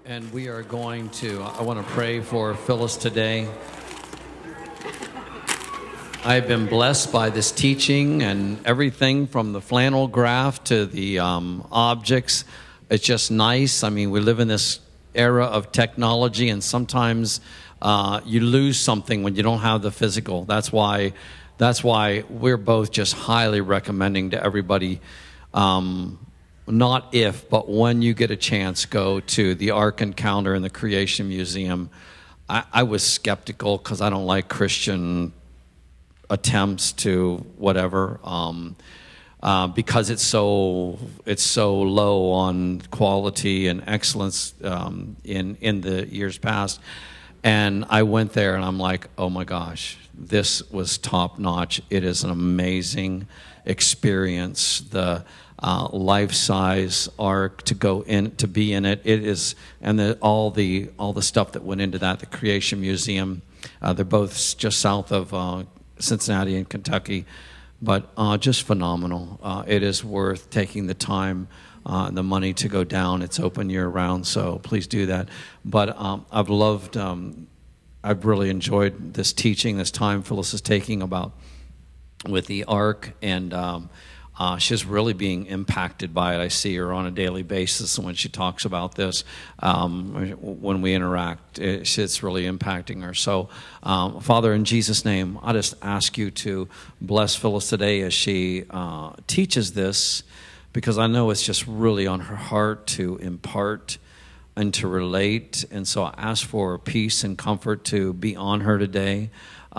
And we are going to, I want to pray for Phyllis today. I've been blessed by this teaching and everything from the flannel graph to the objects. It's just nice. I mean, we live in this era of technology, and sometimes you lose something when you don't have the physical. That's why we're both just highly recommending to everybody, not if, but when you get a chance, go to the Ark Encounter in the Creation Museum. I was skeptical because I don't like Christian attempts to whatever, because it's so low on quality and excellence in the years past. And I went there and I'm like, oh my gosh, this was top notch. It is an amazing experience. The life-size ark to go in, to be in it. It is, and all the stuff that went into that. The Creation Museum. They're both just south of Cincinnati and Kentucky, but just phenomenal. It is worth taking the time and the money to go down. It's open year-round, so please do that. But I've really enjoyed this teaching, this time Phyllis is taking with the Ark, and she's really being impacted by it. I see her on a daily basis, and when she talks about this, when we interact, it's really impacting her. So, Father, in Jesus' name, I just ask you to bless Phyllis today as she teaches this, because I know it's just really on her heart to impart and to relate. And so I ask for peace and comfort to be on her today,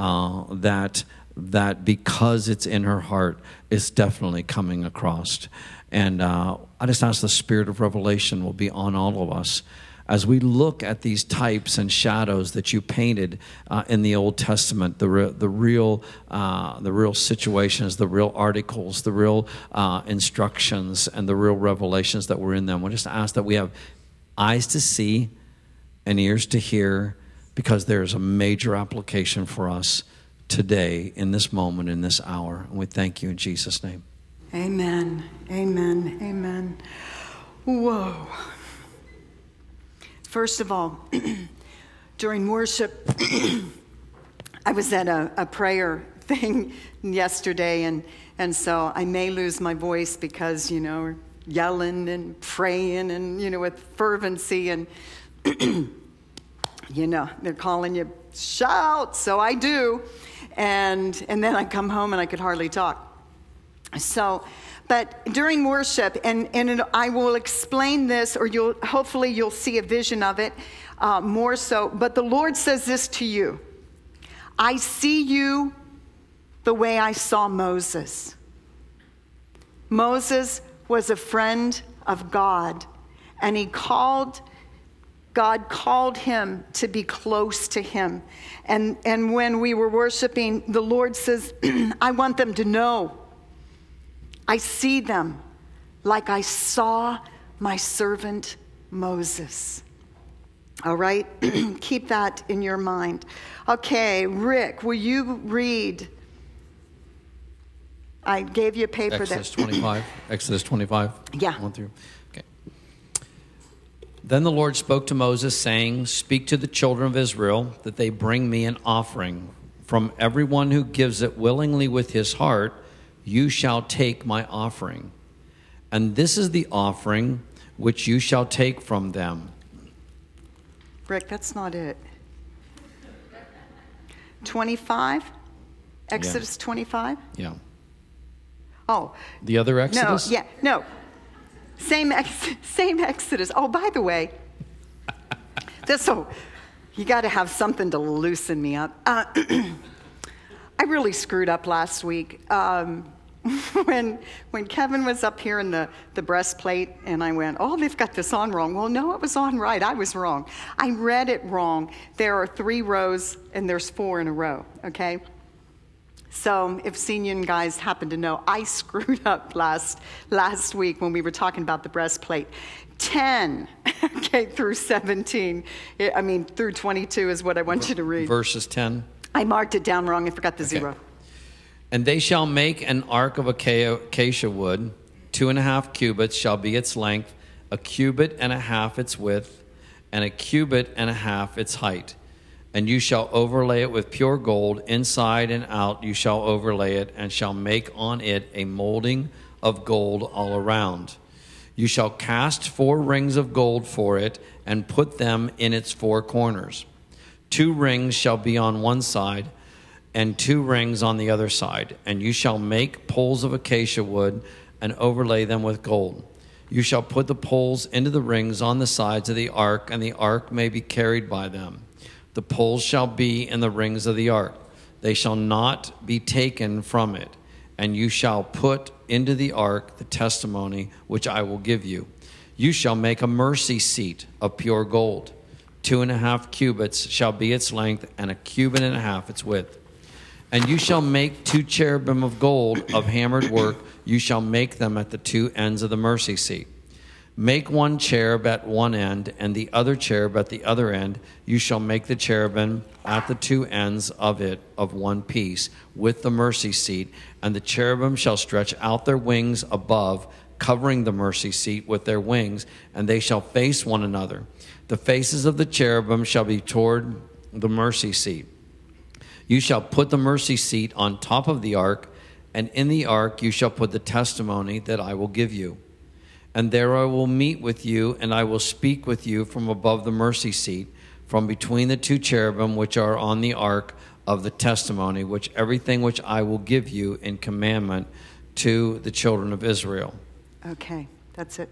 that because it's in her heart, it's definitely coming across. And I just ask the spirit of revelation will be on all of us as we look at these types and shadows that you painted in the Old Testament, the real situations, the real articles, the real instructions, and the real revelations that were in them. We just ask that we have eyes to see and ears to hear, because there's a major application for us today, in this moment, in this hour. And we thank you in Jesus' name. Amen. Amen. Amen. Whoa. First of all, during worship, I was at a prayer thing yesterday, and so I may lose my voice because, we're yelling and praying and, with fervency, and, they're calling you shout, so I do. And then I come home and I could hardly talk. So, but during worship, and I will explain this, or hopefully you'll see a vision of it more so. But the Lord says this to you: I see you the way I saw Moses. Moses was a friend of God, and God called him to be close to him. And when we were worshiping, the Lord says, I want them to know. I see them like I saw my servant Moses. All right? Keep that in your mind. Okay, Rick, will you read? I gave you a paper Exodus 25. Exodus 25. Yeah. 1 through. Okay. Then the Lord spoke to Moses, saying, speak to the children of Israel that they bring me an offering. From everyone who gives it willingly with his heart, you shall take my offering. And this is the offering which you shall take from them. Rick, that's not it. 25? Exodus 25? Yeah. Oh. The other Exodus? No. Same Exodus. Oh, by the way, you got to have something to loosen me up. I really screwed up last week. When Kevin was up here in the breastplate, and I went, oh, they've got this on wrong. Well, no, it was on right. I was wrong. I read it wrong. There are 3 rows, and there's 4 in a row, okay? So if senior guys happen to know, I screwed up last week when we were talking about the breastplate. 10, okay, through 17. Through 22 is what I want you to read. Verses 10. I marked it down wrong. I forgot the 0. And they shall make an ark of acacia wood. 2.5 cubits shall be its length, 1.5 cubits its width, and a cubit and a half its height. And you shall overlay it with pure gold, inside and out you shall overlay it, and shall make on it a molding of gold all around. You shall cast 4 rings of gold for it, and put them in its 4 corners. 2 rings shall be on one side, and 2 rings on the other side. And you shall make poles of acacia wood, and overlay them with gold. You shall put the poles into the rings on the sides of the ark, and the ark may be carried by them. The poles shall be in the rings of the ark. They shall not be taken from it. And you shall put into the ark the testimony which I will give you. You shall make a mercy seat of pure gold. 2.5 cubits shall be its length, and a cubit and a half its width. And you shall make 2 cherubim of gold of hammered work. You shall make them at the 2 ends of the mercy seat. Make 1 cherub at one end, and the other cherub at the other end. You shall make the cherubim at the 2 ends of it of one piece with the mercy seat. And the cherubim shall stretch out their wings above, covering the mercy seat with their wings, and they shall face one another. The faces of the cherubim shall be toward the mercy seat. You shall put the mercy seat on top of the ark, and in the ark you shall put the testimony that I will give you. And there I will meet with you, and I will speak with you from above the mercy seat, from between the 2 cherubim which are on the ark of the testimony, which everything which I will give you in commandment to the children of Israel. Okay, that's it.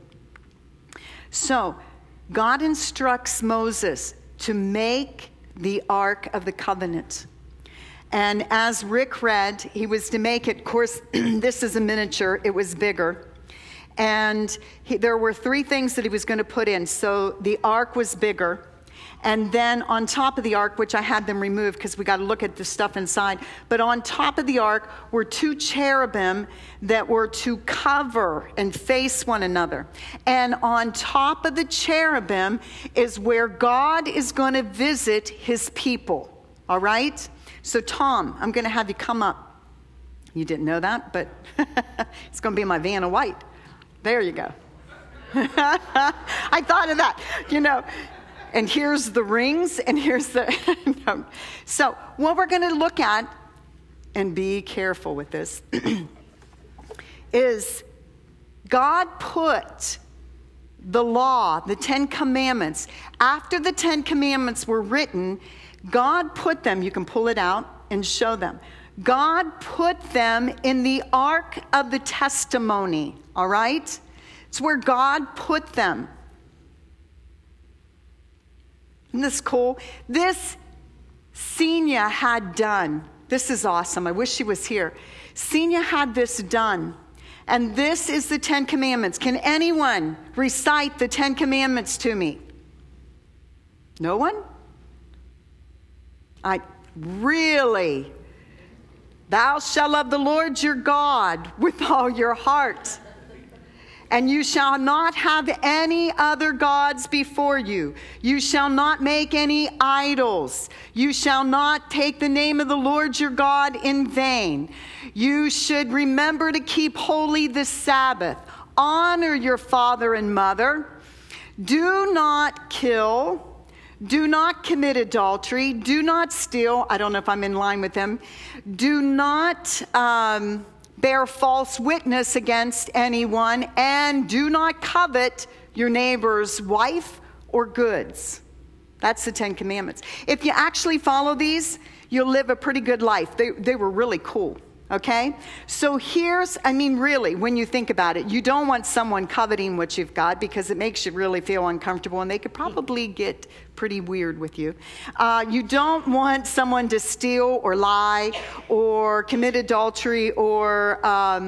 So, God instructs Moses to make the Ark of the Covenant. And as Rick read, he was to make it, of course, this is a miniature, it was bigger. And there were 3 things that he was going to put in. So the ark was bigger. And then on top of the ark, which I had them remove because we got to look at the stuff inside. But on top of the ark were 2 cherubim that were to cover and face one another. And on top of the cherubim is where God is going to visit his people. All right? So Tom, I'm going to have you come up. You didn't know that, but it's going to be my Vanna White. There you go. I thought of that, And here's the rings, and here's the... No. So what we're going to look at, and be careful with this, is God put the law, the 10 Commandments, after the 10 Commandments were written, God put them, you can pull it out and show them. God put them in the Ark of the Testimony, all right? It's where God put them. Isn't this cool? This Senia had done. This is awesome. I wish she was here. Senia had this done. And this is the 10 Commandments. Can anyone recite the 10 Commandments to me? No one? Really? Thou shalt love the Lord your God with all your heart. And you shall not have any other gods before you. You shall not make any idols. You shall not take the name of the Lord your God in vain. You should remember to keep holy the Sabbath. Honor your father and mother. Do not kill. Do not commit adultery. Do not steal. I don't know if I'm in line with them. Do not bear false witness against anyone, and do not covet your neighbor's wife or goods. That's the 10 Commandments. If you actually follow these, you'll live a pretty good life. They were really cool, okay? So really, when you think about it, you don't want someone coveting what you've got because it makes you really feel uncomfortable, and they could probably get pretty weird with you. You don't want someone to steal or lie or commit adultery or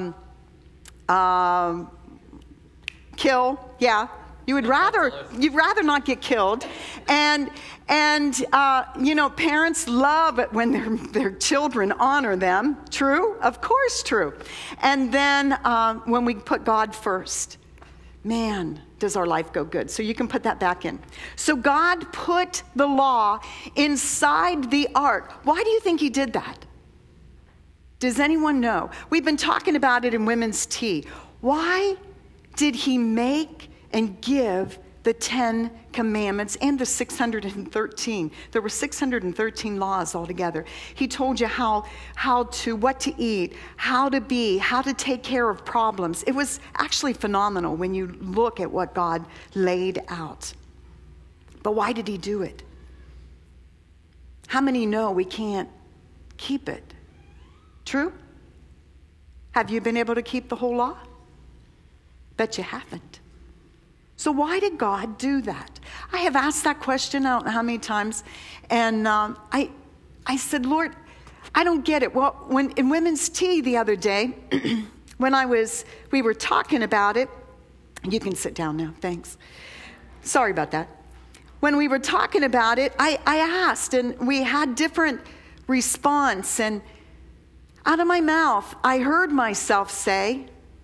kill. Yeah, you'd rather not get killed. And parents love it when their children honor them. True? Of course, true. And then when we put God first, man, does our life go good. So you can put that back in. So God put the law inside the ark. Why do you think he did that? Does anyone know? We've been talking about it in Women's Tea. Why did he make and give the 10 commandments and the 613. There were 613 laws altogether. He told you what to eat, how to be, how to take care of problems. It was actually phenomenal when you look at what God laid out. But why did he do it? How many know we can't keep it? True? Have you been able to keep the whole law? Bet you haven't. So why did God do that? I have asked that question, I don't know how many times, and I said, Lord, I don't get it. Well, when in women's tea the other day, when we were talking about it, you can sit down now, thanks. Sorry about that. When we were talking about it, I asked, and we had different response, and out of my mouth, I heard myself say,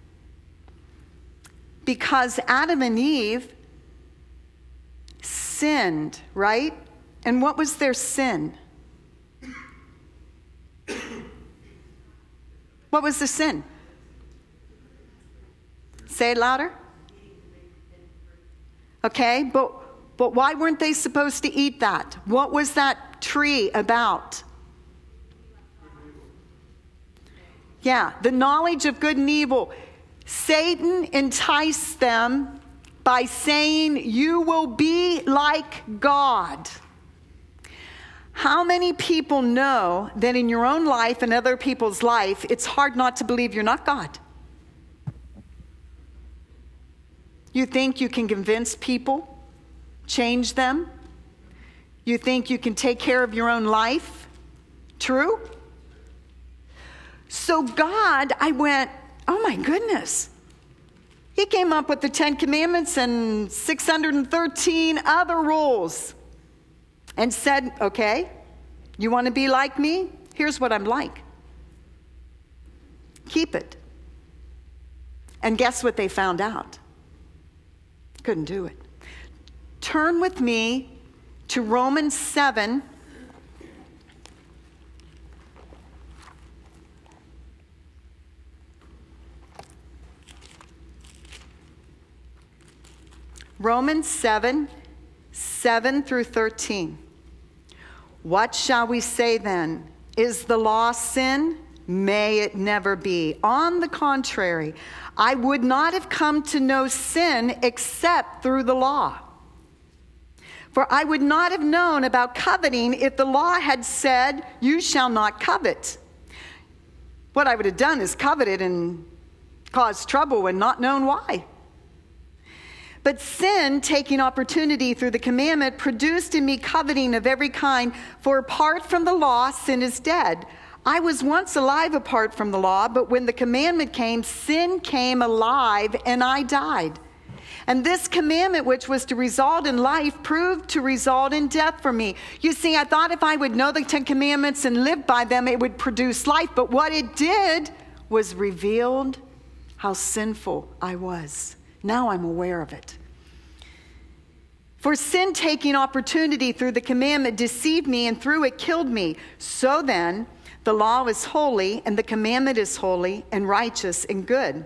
because Adam and Eve sinned, right? And what was their sin? What was the sin? Say it louder. Okay, but why weren't they supposed to eat that? What was that tree about? Yeah, the knowledge of good and evil. Satan enticed them by saying, you will be like God. How many people know that in your own life and other people's life, it's hard not to believe you're not God? You think you can convince people, change them? You think you can take care of your own life? True? So God, I went, oh my goodness. He came up with the 10 Commandments and 613 other rules and said, okay, you want to be like me? Here's what I'm like. Keep it. And guess what they found out? Couldn't do it. Turn with me to Romans 7. Romans 7, 7 through 13. What shall we say then? Is the law sin? May it never be. On the contrary, I would not have come to know sin except through the law. For I would not have known about coveting if the law had said, you shall not covet. What I would have done is coveted and caused trouble and not known why. But sin, taking opportunity through the commandment, produced in me coveting of every kind. For apart from the law, sin is dead. I was once alive apart from the law, but when the commandment came, sin came alive and I died. And this commandment, which was to result in life, proved to result in death for me. You see, I thought if I would know the 10 Commandments and live by them, it would produce life. But what it did was revealed how sinful I was. Now I'm aware of it. For sin, taking opportunity through the commandment, deceived me, and through it killed me. So then, the law is holy, and the commandment is holy, and righteous, and good.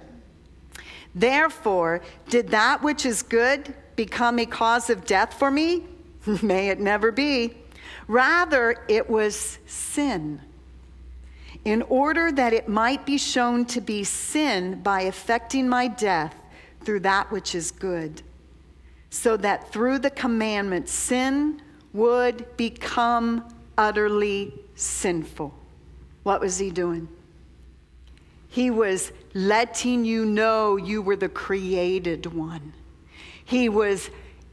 Therefore, did that which is good become a cause of death for me? May it never be. Rather, it was sin, in order that it might be shown to be sin by effecting my death through that which is good, so that through the commandment sin would become utterly sinful. What was he doing? He was letting you know you were the created one. He was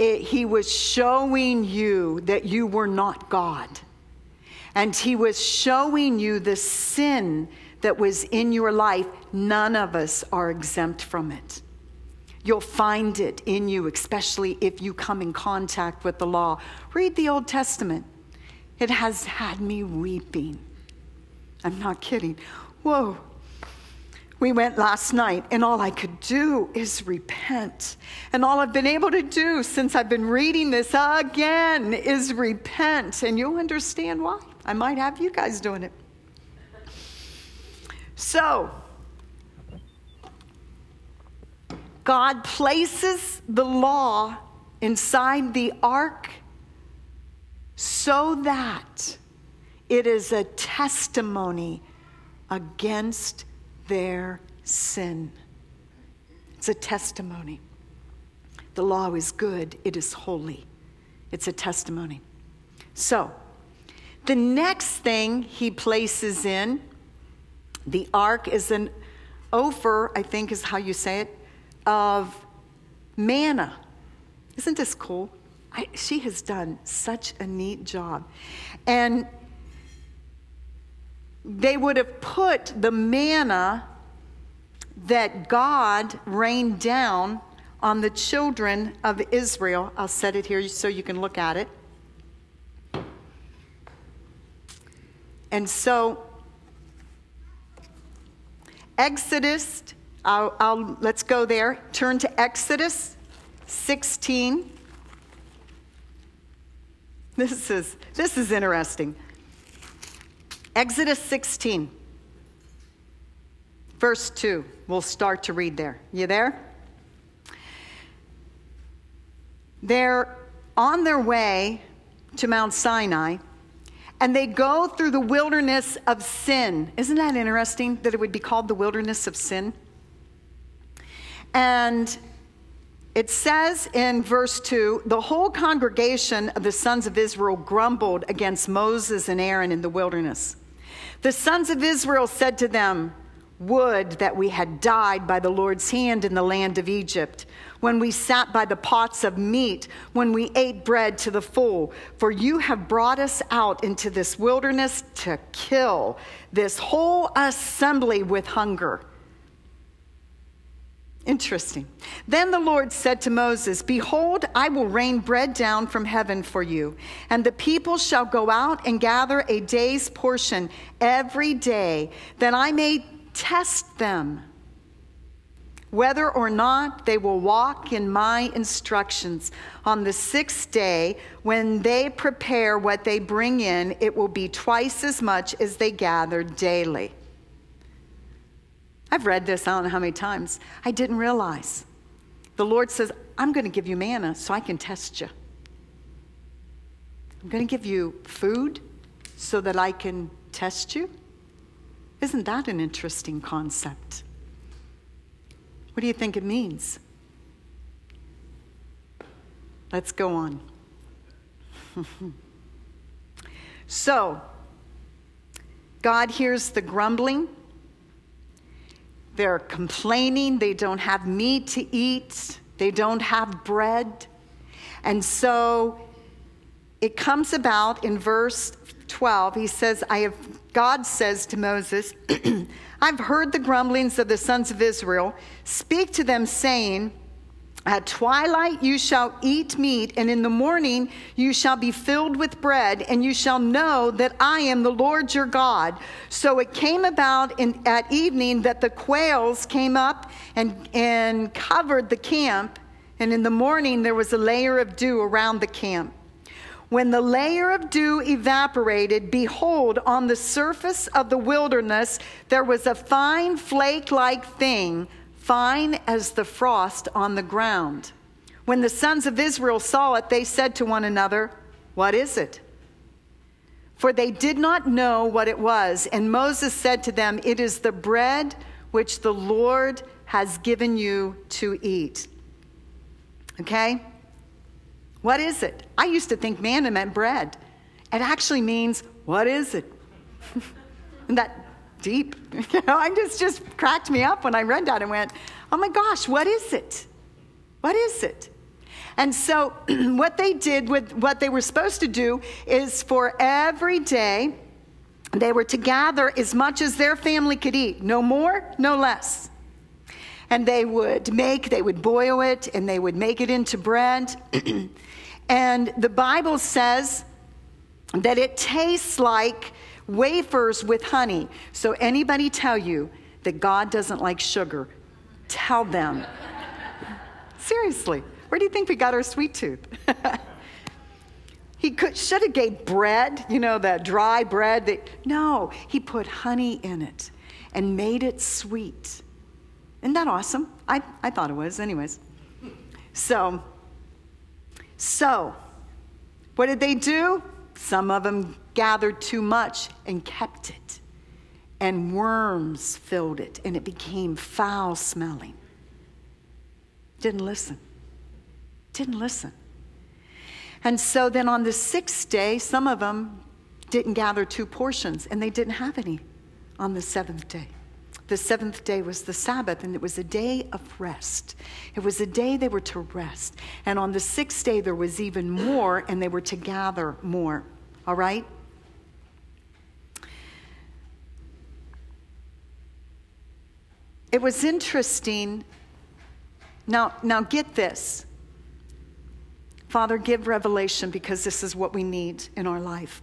showing you that you were not God. And he was showing you the sin that was in your life. None of us are exempt from it. You'll find it in you, especially if you come in contact with the law. Read the Old Testament. It has had me weeping. I'm not kidding. Whoa. We went last night, and all I could do is repent. And all I've been able to do since I've been reading this again is repent. And you'll understand why. I might have you guys doing it. So, God places the law inside the ark so that it is a testimony against their sin. It's a testimony. The law is good. It is holy. It's a testimony. So, the next thing he places in the ark is an ophir, I think is how you say it, of manna. Isn't this cool? She has done such a neat job. And they would have put the manna that God rained down on the children of Israel. I'll set it here so you can look at it. And so, Exodus, let's go there. Turn to Exodus 16. This is interesting. Exodus 16, verse 2. We'll start to read there. You there? They're on their way to Mount Sinai, and they go through the wilderness of sin. Isn't that interesting that it would be called the wilderness of sin? And it says in verse 2, the whole congregation of the sons of Israel grumbled against Moses and Aaron in the wilderness. The sons of Israel said to them, would that we had died by the Lord's hand in the land of Egypt, when we sat by the pots of meat, when we ate bread to the full. For you have brought us out into this wilderness to kill this whole assembly with hunger. Interesting. Then the Lord said to Moses, behold, I will rain bread down from heaven for you, and the people shall go out and gather a day's portion every day, that I may test them, whether or not they will walk in my instructions. On the sixth day, when they prepare what they bring in, it will be twice as much as they gather daily. I've read this, I don't know how many times. I didn't realize. The Lord says, I'm going to give you manna so I can test you. I'm going to give you food so that I can test you. Isn't that an interesting concept? What do you think it means? Let's go on. So, God hears the grumbling. They're complaining. They don't have meat to eat. They don't have bread. And so it comes about in verse 12. He says, God says to Moses, I've heard the grumblings of the sons of Israel. Speak to them, saying, at twilight you shall eat meat, and in the morning you shall be filled with bread, and you shall know that I am the Lord your God. So it came about at evening that the quails came up and covered the camp, and in the morning there was a layer of dew around the camp. When the layer of dew evaporated, behold, on the surface of the wilderness there was a fine flake-like thing, fine as the frost on the ground. When the sons of Israel saw it, they said to one another, what is it? For they did not know what it was. And Moses said to them, it is the bread which the Lord has given you to eat. Okay? What is it? I used to think manna meant bread. It actually means, what is it? Isn't that deep? It just cracked me up when I read that and went, oh my gosh, what is it? What is it? And so what they did with what they were supposed to do is for every day, they were to gather as much as their family could eat. No more, no less. And they would boil it, and they would make it into bread. And the Bible says that it tastes like wafers with honey. So anybody tell you that God doesn't like sugar, tell them. Seriously, where do you think we got our sweet tooth? He should have gave bread, that dry bread. No, he put honey in it and made it sweet. Isn't that awesome? I thought it was anyways. So So, what did they do? Some of them gathered too much and kept it. And worms filled it, and it became foul smelling. Didn't listen. Didn't listen. And so then on the 6th day, some of them didn't gather 2 portions, and they didn't have any on the 7th day. The 7th day was the Sabbath, and it was a day of rest. It was a day they were to rest. And on the 6th day, there was even more, and they were to gather more. All right? It was interesting. Now get this. Father, give revelation, because this is what we need in our life.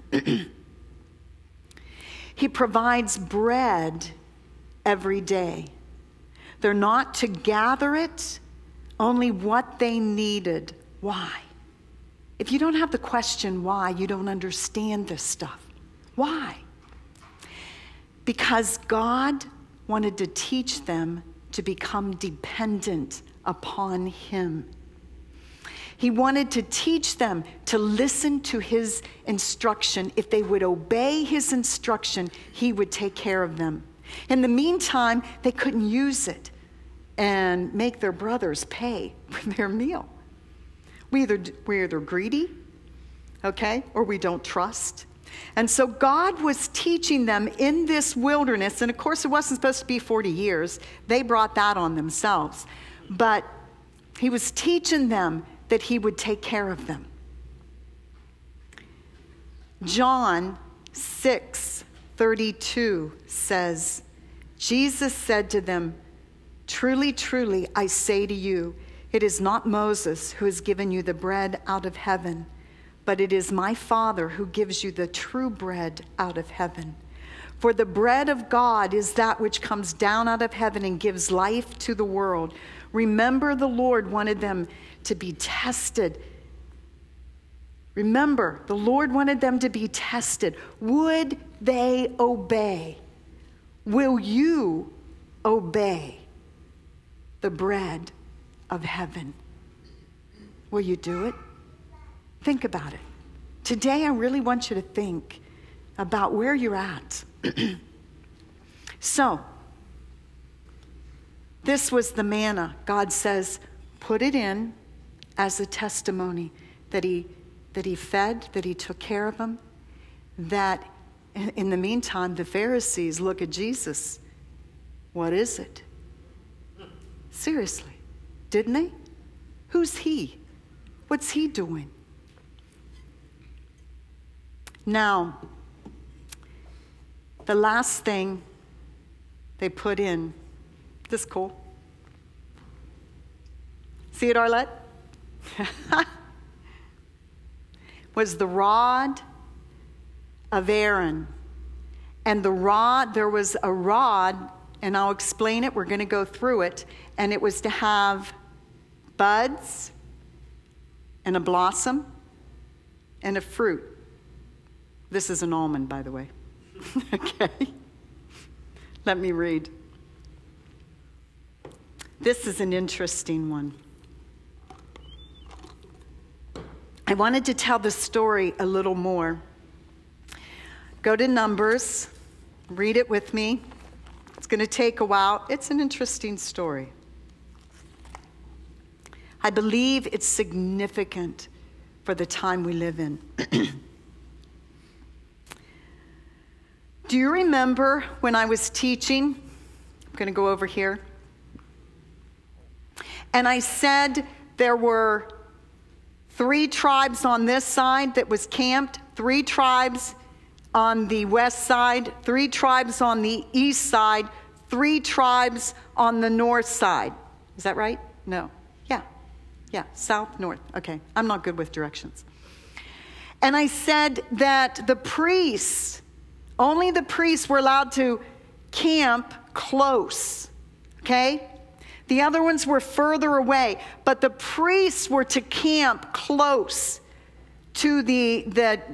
He provides bread every day. They're not to gather it, only what they needed. Why? If you don't have the question why, you don't understand this stuff. Why? Because God wanted to teach them to become dependent upon Him. He wanted to teach them to listen to His instruction. If they would obey His instruction, He would take care of them. In the meantime, they couldn't use it and make their brothers pay for their meal. We're either greedy, okay, or we don't trust. And so God was teaching them in this wilderness, and of course it wasn't supposed to be 40 years. They brought that on themselves. But He was teaching them that He would take care of them. John 6:32 says, Jesus said to them, "Truly, truly, I say to you, it is not Moses who has given you the bread out of heaven, but it is my Father who gives you the true bread out of heaven. For the bread of God is that which comes down out of heaven and gives life to the world." Remember, the Lord wanted them to be tested. Remember, the Lord wanted them to be tested. Would they obey? Will you obey the bread of heaven? Will you do it? Think about it. Today, I really want you to think about where you're at. So, this was the manna. God says, put it in as a testimony that he fed, that He took care of them, that in the meantime, the Pharisees look at Jesus. What is it? Seriously, didn't they? Who's He? What's He doing? Now, the last thing they put in, this is cool. See it, Arlette? Was the rod of Aaron. And the rod, there was a rod, and I'll explain it. We're going to go through it. And it was to have buds and a blossom and a fruit. This is an almond, by the way. Okay. Let me read. This is an interesting one. I wanted to tell the story a little more. Go to Numbers. Read it with me. It's going to take a while. It's an interesting story. I believe it's significant for the time we live in. Do you remember when I was teaching? I'm going to go over here. And I said there were 3 tribes on this side that was camped, 3 tribes on the west side, 3 tribes on the east side, 3 tribes on the north side. Is that right? No. Yeah, south, north. Okay, I'm not good with directions. And I said that the priests, only the priests were allowed to camp close, okay? The other ones were further away, but the priests were to camp close to the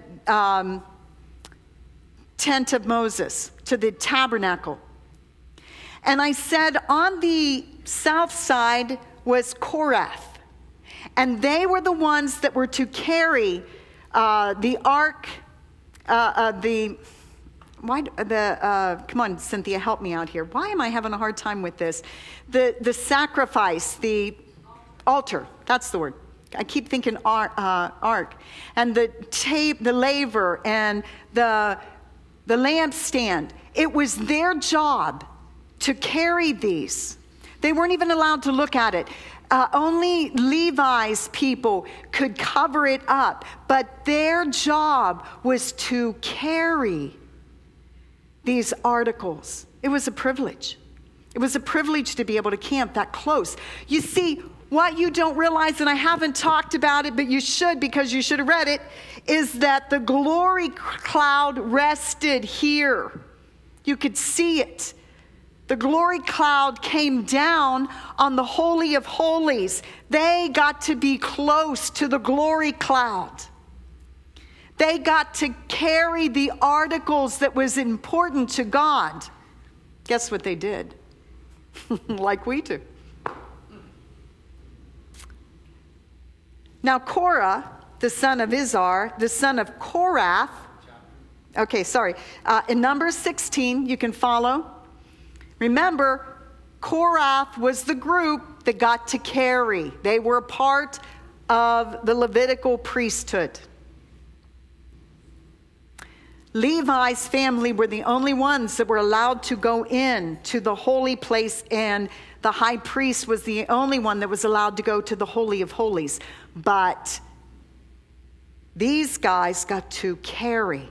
tent of Moses, to the tabernacle. And I said on the south side was Korath. And they were the ones that were to carry the ark, come on, Cynthia, help me out here. Why am I having a hard time with this? The sacrifice, the altar, that's the word. I keep thinking ark. And the laver and the lampstand. It was their job to carry these. They weren't even allowed to look at it. Only Levi's people could cover it up. But their job was to carry these articles. It was a privilege. It was a privilege to be able to camp that close. You see, what you don't realize, and I haven't talked about it, but you should because you should have read it, is that the glory cloud rested here. You could see it. The glory cloud came down on the Holy of Holies. They got to be close to the glory cloud. They got to carry the articles that was important to God. Guess what they did? Like we do. Now Korah, the son of Izhar, the son of Korath, in Numbers 16, you can follow. Remember, Korath was the group that got to carry. They were a part of the Levitical priesthood. Levi's family were the only ones that were allowed to go in to the holy place, and the high priest was the only one that was allowed to go to the Holy of Holies. But these guys got to carry.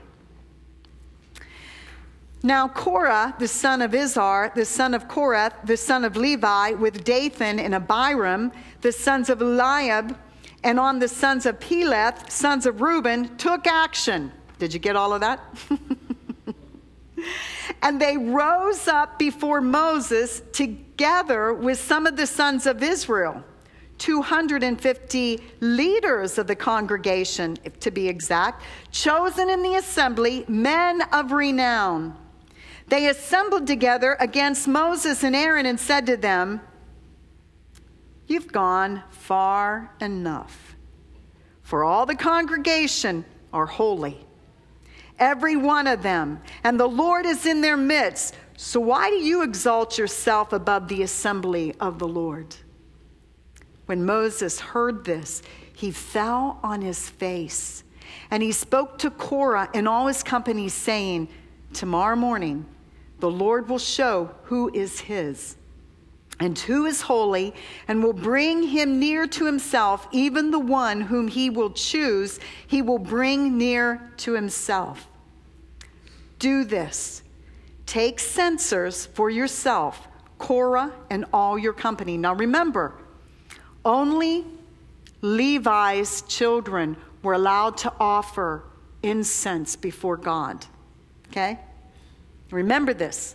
Now Korah, the son of Izhar, the son of Korath, the son of Levi, with Dathan and Abiram, the sons of Eliab, and on the sons of Peleth, sons of Reuben, took action. Did you get all of that? And they rose up before Moses together with some of the sons of Israel, 250 leaders of the congregation, to be exact, chosen in the assembly, men of renown. They assembled together against Moses and Aaron and said to them, "You've gone far enough, for all the congregation are holy, every one of them, and the Lord is in their midst. So why do you exalt yourself above the assembly of the Lord?" When Moses heard this, he fell on his face, and he spoke to Korah and all his company, saying, "Tomorrow morning the Lord will show who is his and who is holy, and will bring him near to himself. Even the one whom he will choose, he will bring near to himself. Do this. Take censers for yourself, Korah and all your company." Now remember, only Levi's children were allowed to offer incense before God. Okay? Remember this.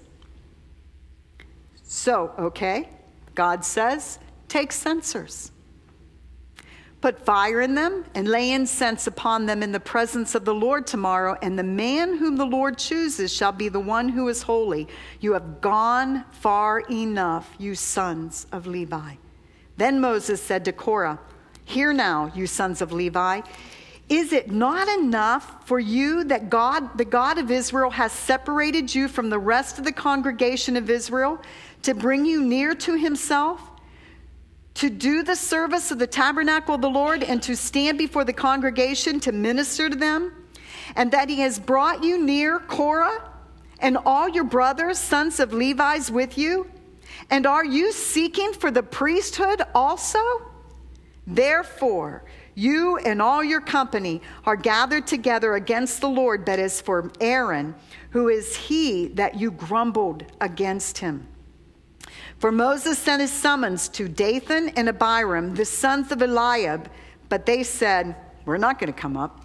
So, God says, take censers. Put fire in them and lay incense upon them in the presence of the Lord tomorrow, and the man whom the Lord chooses shall be the one who is holy. You have gone far enough, you sons of Levi. Then Moses said to Korah, "Hear now, you sons of Levi. Is it not enough for you that God, the God of Israel, has separated you from the rest of the congregation of Israel to bring you near to himself, to do the service of the tabernacle of the Lord, and to stand before the congregation to minister to them? And that he has brought you near, Korah, and all your brothers, sons of Levi's, with you? And are you seeking for the priesthood also? Therefore, you and all your company are gathered together against the Lord. But as for Aaron, who is he that you grumbled against him?" For Moses sent his summons to Dathan and Abiram, the sons of Eliab, but they said, "We're not going to come up."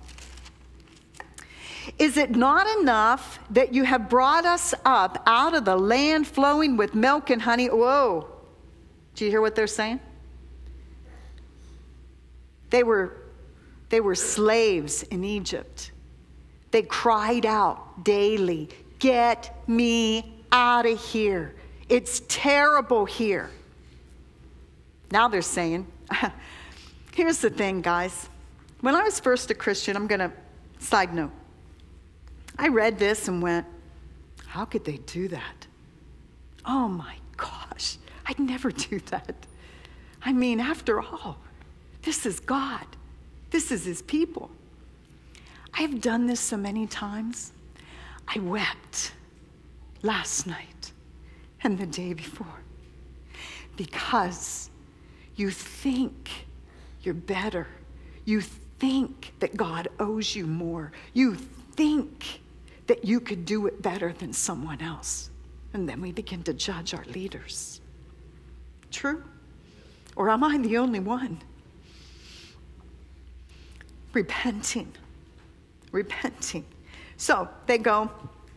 "Is it not enough that you have brought us up out of the land flowing with milk and honey?" Whoa. Do you hear what they're saying? They were slaves in Egypt. They cried out daily, "Get me out of here. It's terrible here." Now they're saying, Here's the thing, guys. When I was first a Christian, side note, I read this and went, how could they do that? Oh my gosh, I'd never do that. I mean, after all, this is God. This is his people. I have done this so many times. I wept last night and the day before because you think you're better. You think that God owes you more. You think that you could do it better than someone else. And then we begin to judge our leaders. True? Or am I the only one? Repenting. So they go,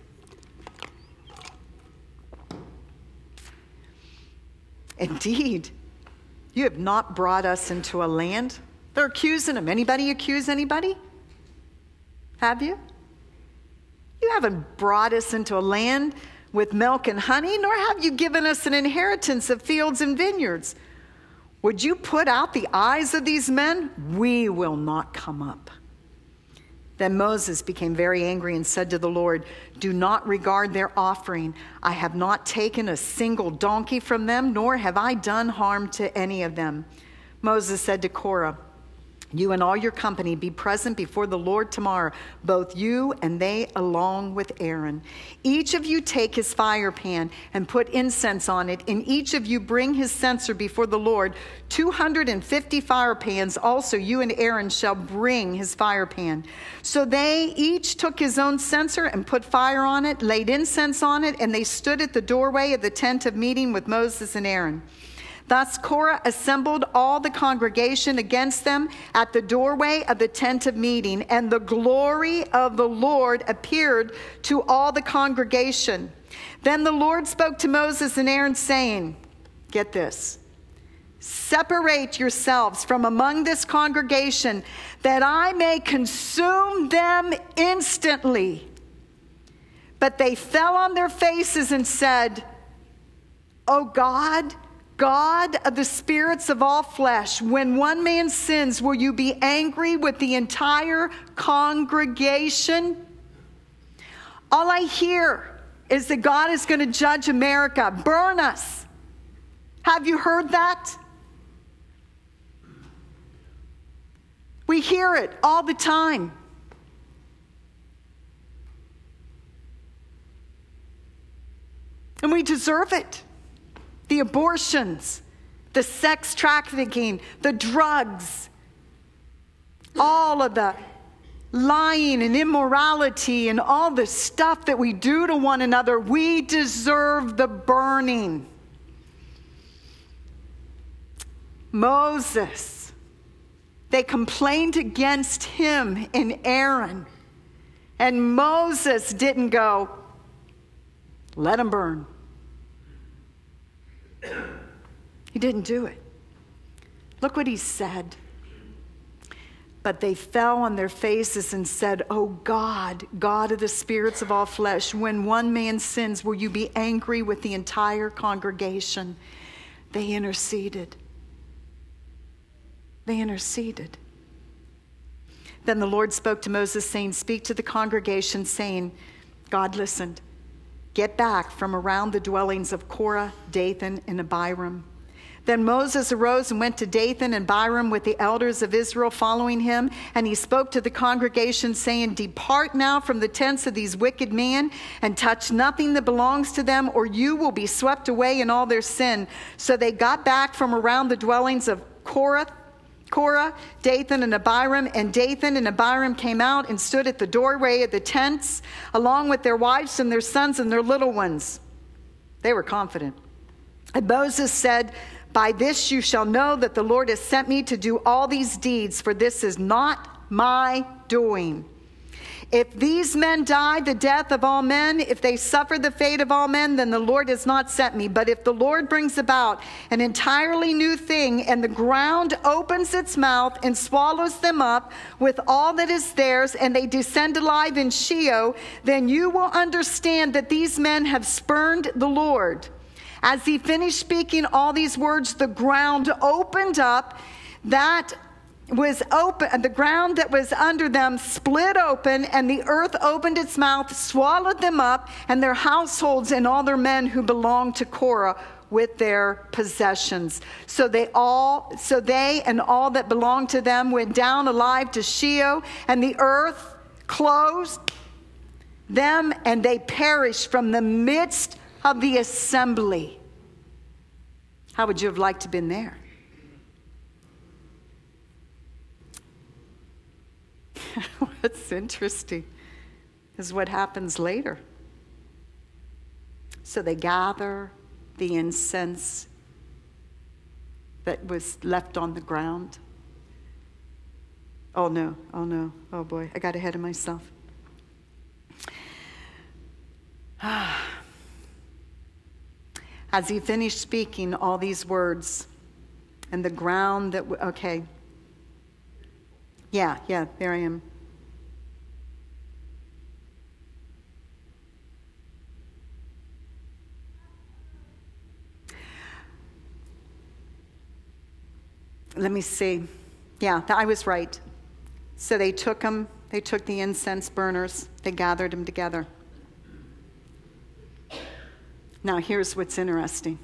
indeed, you have not brought us into a land. They're accusing him. Anybody accuse anybody? Have you? You haven't brought us into a land with milk and honey, nor have you given us an inheritance of fields and vineyards. Would you put out the eyes of these men? We will not come up. Then Moses became very angry and said to the Lord, do not regard their offering. I have not taken a single donkey from them, nor have I done harm to any of them. Moses said to Korah, you and all your company be present before the Lord tomorrow, both you and they along with Aaron. Each of you take his fire pan and put incense on it, and each of you bring his censer before the Lord. 250 fire pans also you and Aaron shall bring his fire pan. So they each took his own censer and put fire on it, laid incense on it, and they stood at the doorway of the tent of meeting with Moses and Aaron. Thus Korah assembled all the congregation against them at the doorway of the tent of meeting, and the glory of the Lord appeared to all the congregation. Then the Lord spoke to Moses and Aaron, saying, get this, separate yourselves from among this congregation, that I may consume them instantly. But they fell on their faces and said, O God, God of the spirits of all flesh, when one man sins, will you be angry with the entire congregation? All I hear is that God is going to judge America. Burn us. Have you heard that? We hear it all the time. And we deserve it. The abortions, the sex trafficking, the drugs, all of the lying and immorality and all the stuff that we do to one another, we deserve the burning. Moses, they complained against him and Aaron, and Moses didn't go, let them burn. He didn't do it. Look what he said. But they fell on their faces and said, O God, God of the spirits of all flesh, when one man sins, will you be angry with the entire congregation? They interceded. Then the Lord spoke to Moses, saying, speak to the congregation, saying, God listened. Get back from around the dwellings of Korah, Dathan, and Abiram. Then Moses arose and went to Dathan and Abiram with the elders of Israel following him. And he spoke to the congregation, saying, depart now from the tents of these wicked men and touch nothing that belongs to them, or you will be swept away in all their sin. So they got back from around the dwellings of Korah, Dathan, and Abiram. And Dathan and Abiram came out and stood at the doorway of the tents, along with their wives and their sons and their little ones. They were confident. And Moses said, by this you shall know that the Lord has sent me to do all these deeds, for this is not my doing. If these men die the death of all men, if they suffer the fate of all men, then the Lord has not sent me. But if the Lord brings about an entirely new thing, and the ground opens its mouth and swallows them up with all that is theirs, and they descend alive in Sheol, then you will understand that these men have spurned the Lord. As he finished speaking all these words, the ground opened up, that was open, the ground that was under them split open, and the earth opened its mouth, swallowed them up, and their households and all their men who belonged to Korah with their possessions. So they and all that belonged to them went down alive to Sheol, and the earth closed them, and they perished from the midst of the assembly. How would you have liked to have been there? What's interesting is what happens later. So they gather the incense that was left on the ground. Oh no, oh boy, I got ahead of myself. As he finished speaking all these words, and the ground that, okay. Yeah, there I am. Let me see. Yeah, I was right. So they took the incense burners, they gathered them together. Now here's what's interesting.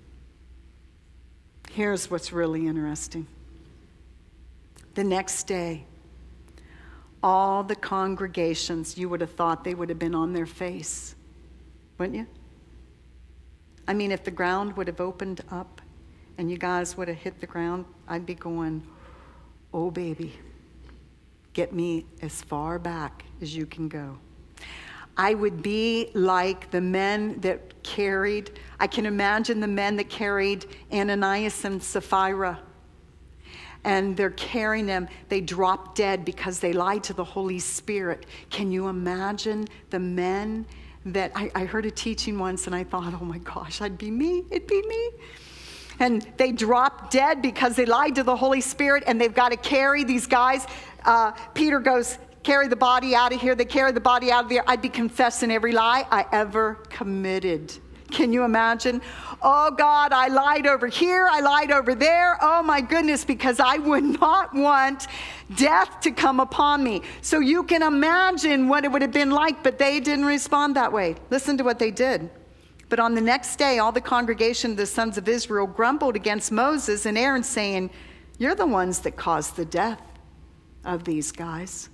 Here's what's really interesting. The next day, all the congregations, you would have thought they would have been on their face, wouldn't you? I mean, if the ground would have opened up and you guys would have hit the ground, I'd be going, oh baby, get me as far back as you can go. I would be like the men that carried, I can imagine the men that carried Ananias and Sapphira. And they're carrying them. They drop dead because they lied to the Holy Spirit. Can you imagine the men that I heard a teaching once and I thought, oh my gosh, it'd be me. And they drop dead because they lied to the Holy Spirit, and they've got to carry these guys. Peter goes, carry the body out of here. They carry the body out of there. I'd be confessing every lie I ever committed. Can you imagine? Oh God, I lied over here, I lied over there. Oh my goodness, because I would not want death to come upon me. So you can imagine what it would have been like, but they didn't respond that way. Listen to what they did. But on the next day, all the congregation of the sons of Israel grumbled against Moses and Aaron, saying, you're the ones that caused the death of these guys.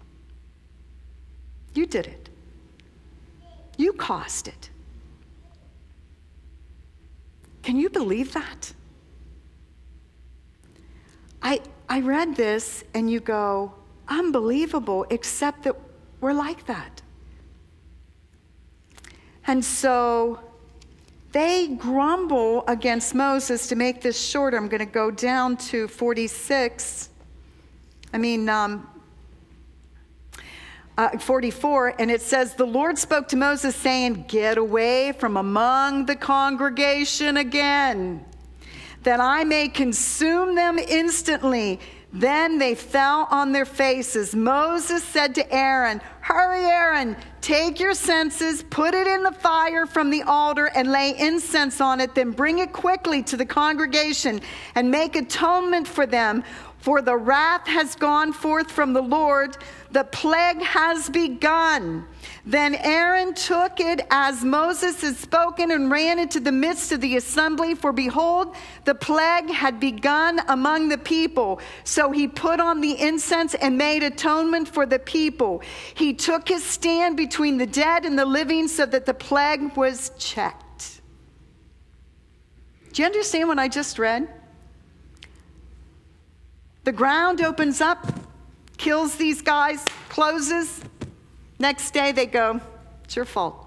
You did it. You caused it. Can you believe that? I read this and you go, unbelievable, except that we're like that. And so they grumble against Moses. To make this shorter, I'm going to go down to 44, and it says, the Lord spoke to Moses saying, get away from among the congregation again, that I may consume them instantly. Then they fell on their faces. Moses said to Aaron, hurry, Aaron, take your censer, put it in the fire from the altar and lay incense on it. Then bring it quickly to the congregation and make atonement for them. For the wrath has gone forth from the Lord. The plague has begun. Then Aaron took it as Moses had spoken and ran into the midst of the assembly. For behold, the plague had begun among the people. So he put on the incense and made atonement for the people. He took his stand between the dead and the living so that the plague was checked. Do you understand what I just read? The ground opens up, kills these guys, closes. Next day they go, it's your fault.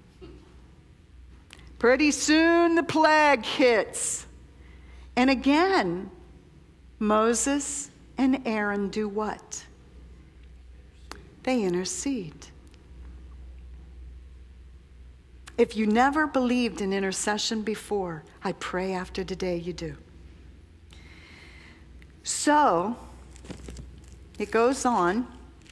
Pretty soon the plague hits. And again, Moses and Aaron do what? They intercede. If you never believed in intercession before, I pray after today you do. So, it goes on.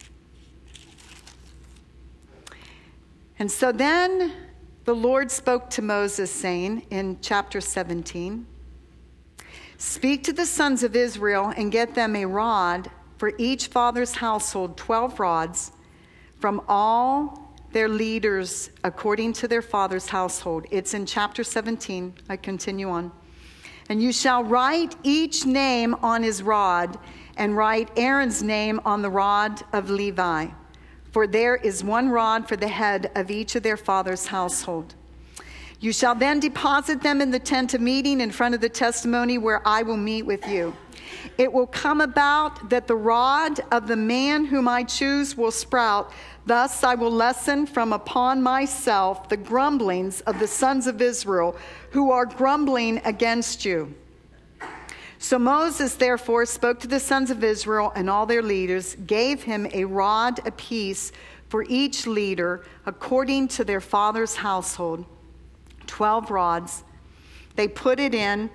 And so then the Lord spoke to Moses, saying in chapter 17, Speak to the sons of Israel and get them a rod for each father's household, 12 rods, from all their leaders according to their father's household. It's in chapter 17. I continue on. And you shall write each name on his rod, and write Aaron's name on the rod of Levi. For there is one rod for the head of each of their father's household. You shall then deposit them in the tent of meeting in front of the testimony where I will meet with you. It will come about that the rod of the man whom I choose will sprout. Thus I will lessen from upon myself the grumblings of the sons of Israel who are grumbling against you. So Moses therefore spoke to the sons of Israel and all their leaders, gave him a rod apiece for each leader according to their father's household, 12 rods. They put it in.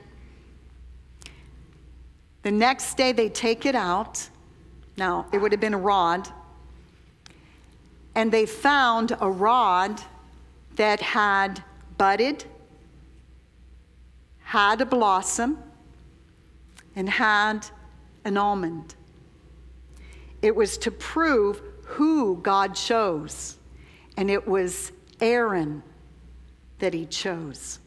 The next day they take it out. Now, it would have been a rod. And they found a rod that had budded, had a blossom, and had an almond. It was to prove who God chose. And it was Aaron that he chose.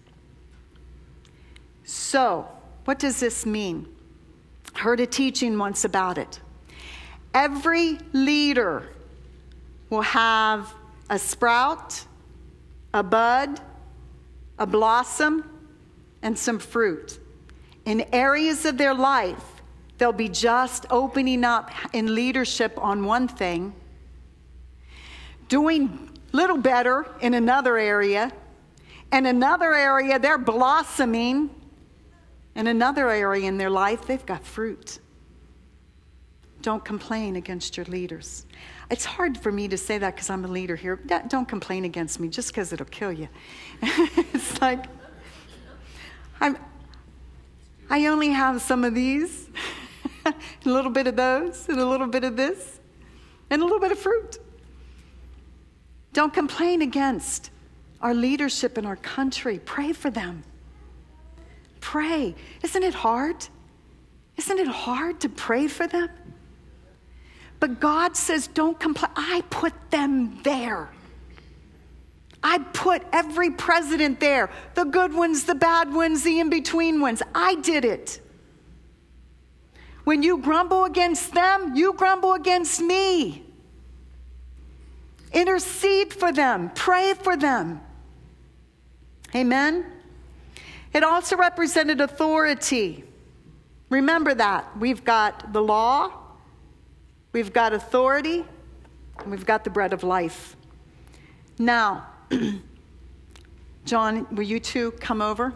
So, what does this mean? I heard a teaching once about it. Every leader will have a sprout, a bud, a blossom, and some fruit. In areas of their life, they'll be just opening up in leadership on one thing, doing a little better in another area, and another area they're blossoming. In another area in their life, they've got fruit. Don't complain against your leaders. It's hard for me to say that because I'm a leader here. Don't complain against me just because it'll kill you. It's like, I only have some of these, a little bit of those, and a little bit of this, and a little bit of fruit. Don't complain against our leadership in our country. Pray for them. Pray. Isn't it hard? Isn't it hard to pray for them? But God says, don't complain. I put them there. I put every president there. The good ones, the bad ones, the in-between ones. I did it. When you grumble against them, you grumble against me. Intercede for them. Pray for them. Amen? It also represented authority. Remember that. We've got the law, we've got authority, and we've got the bread of life. Now, John, will you two come over?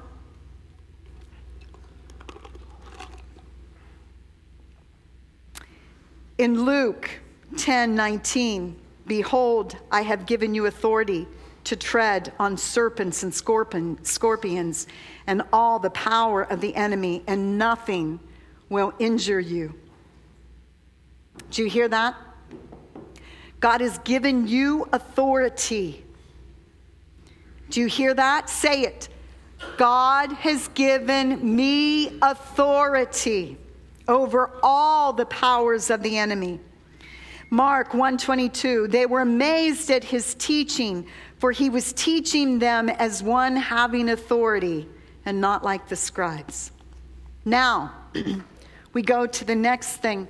In Luke 10:19, behold, I have given you authority to tread on serpents and scorpions and all the power of the enemy, and nothing will injure you. Do you hear that? God has given you authority. Do you hear that? Say it. God has given me authority over all the powers of the enemy. Mark 1:22, they were amazed at his teaching, for he was teaching them as one having authority and not like the scribes. Now, we go to the next thing.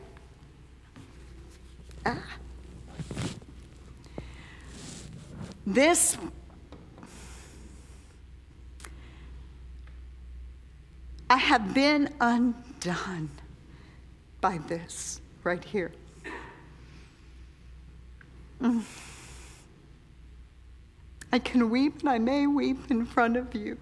This I have been undone by this right here. I can weep, and I may weep in front of you.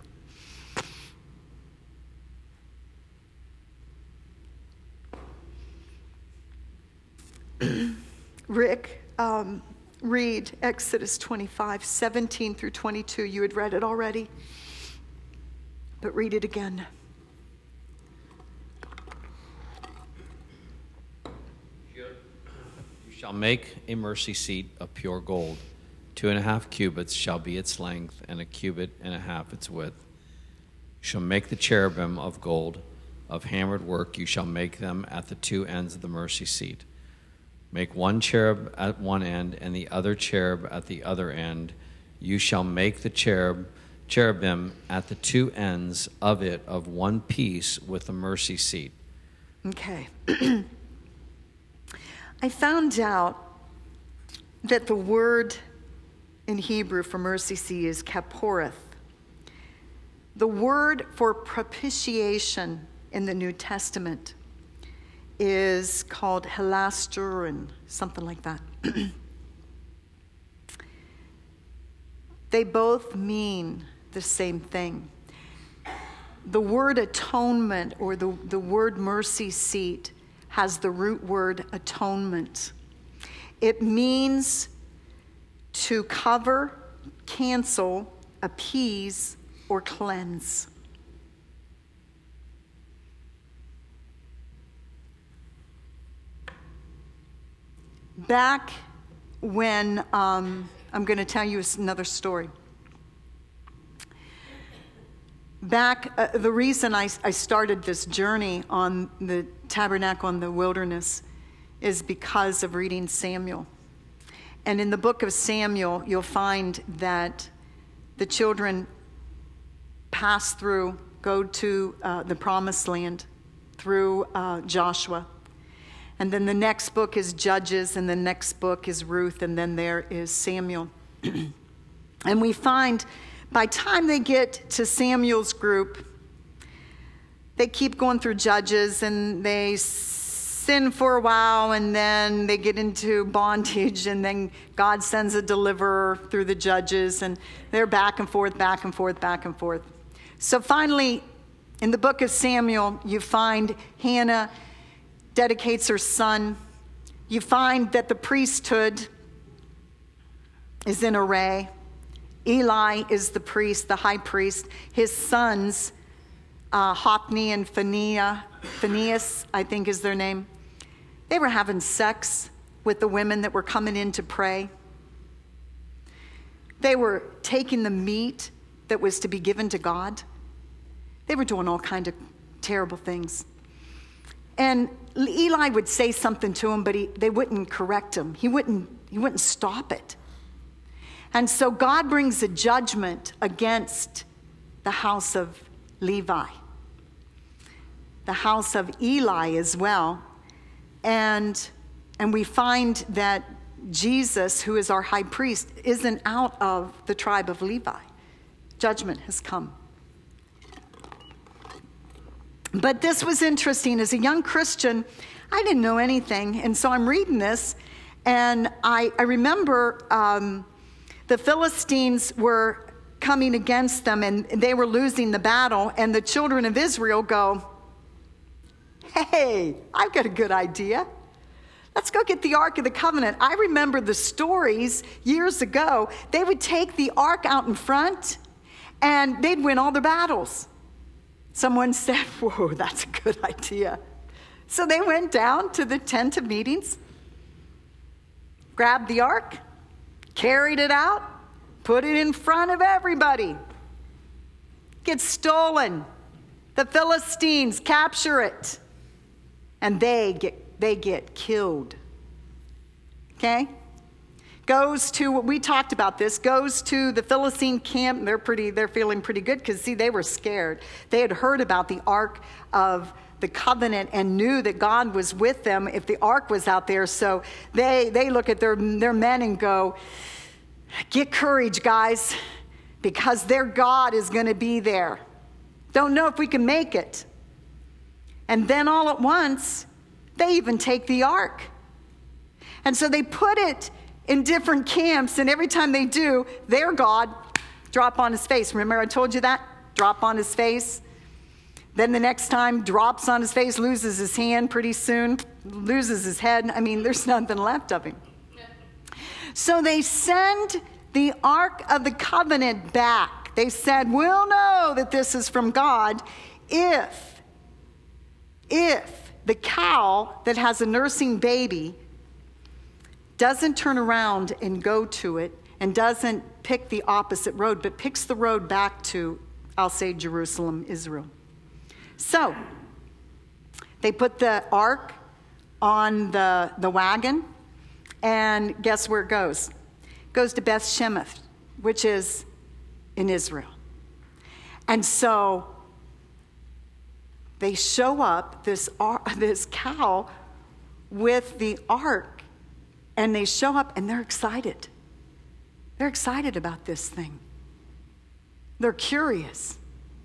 Rick, read Exodus 25:17 through 22. You had read it already, but read it again. You shall make a mercy seat of pure gold. 2.5 cubits shall be its length, and 1.5 cubits its width. You shall make the cherubim of gold. of hammered work. You shall make them at the two ends of the mercy seat. Make one cherub at one end and the other cherub at the other end. You shall make the cherubim at the two ends of it of one piece with the mercy seat. Okay. I found out that the word in Hebrew for mercy seat is kaporeth. The word for propitiation in the New Testament is called hilasturin, something like that. They both mean the same thing. The word atonement or the word mercy seat has the root word atonement. It means to cover, cancel, appease, or cleanse. Back when, I'm going to tell you another story. The reason I started this journey on the tabernacle in the wilderness is because of reading Samuel. And in the book of Samuel, you'll find that the children go to the promised land through Joshua. And then the next book is Judges, and the next book is Ruth, and then there is Samuel. And we find by the time they get to Samuel's group, they keep going through Judges, and they sin for a while, and then they get into bondage, and then God sends a deliverer through the Judges, and they're back and forth, back and forth, back and forth. So finally, in the book of Samuel, you find Hannah dedicates her son. You find that the priesthood is in array. Eli is the priest, the high priest. His sons, Hophni and Phinehas, I think is their name, they were having sex with the women that were coming in to pray. They were taking the meat that was to be given to God. They were doing all kinds of terrible things. And Eli would say something to him, but they wouldn't correct him. He wouldn't stop it. And so God brings a judgment against the house of Levi, the house of Eli as well. And we find that Jesus, who is our high priest, isn't out of the tribe of Levi. Judgment has come. But this was interesting. As a young Christian, I didn't know anything. And so I'm reading this, and I remember the Philistines were coming against them, and they were losing the battle. And the children of Israel go, "Hey, I've got a good idea. Let's go get the Ark of the Covenant." I remember the stories years ago. They would take the Ark out in front, and they'd win all their battles. Someone said, "Whoa, that's a good idea." So they went down to the tent of meetings, grabbed the ark, carried it out, put it in front of everybody. Gets stolen. The Philistines capture it, and they get killed. Okay? Goes to, we talked about this, goes to the Philistine camp. They're feeling pretty good because, see, they were scared. They had heard about the Ark of the Covenant and knew that God was with them if the Ark was out there. So they look at their men and go, "Get courage, guys, because their God is going to be there. Don't know if we can make it." And then all at once, they even take the Ark. And so they put it in different camps, and every time they do, their God drop on his face. Remember I told you that? Drop on his face. Then the next time, drops on his face, loses his hand pretty soon, loses his head. I mean, there's nothing left of him. So they send the Ark of the Covenant back. They said, "We'll know that this is from God if the cow that has a nursing baby doesn't turn around and go to it and doesn't pick the opposite road, but picks the road back to, I'll say, Jerusalem, Israel." So They put the ark on the wagon, and guess where it goes? It goes to Beth Shemesh, which is in Israel. And so they show up, this cow with the ark, and they show up and they're excited. They're excited about this thing. They're curious.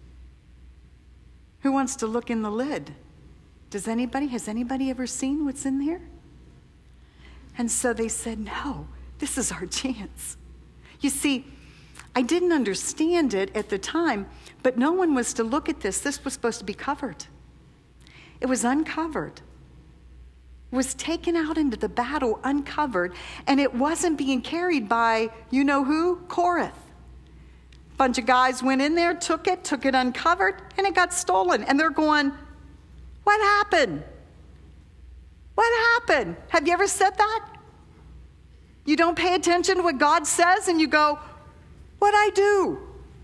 Who wants to look in the lid? Has anybody ever seen what's in here? And so they said, no, this is our chance. You see, I didn't understand it at the time, but no one was to look at this. This was supposed to be covered. It was uncovered. It was taken out into the battle uncovered, and it wasn't being carried by, you know who? Korath. A bunch of guys went in there, took it uncovered, and it got stolen. And they're going, what happened? What happened? Have you ever said that? You don't pay attention to what God says, and you go, what'd I do?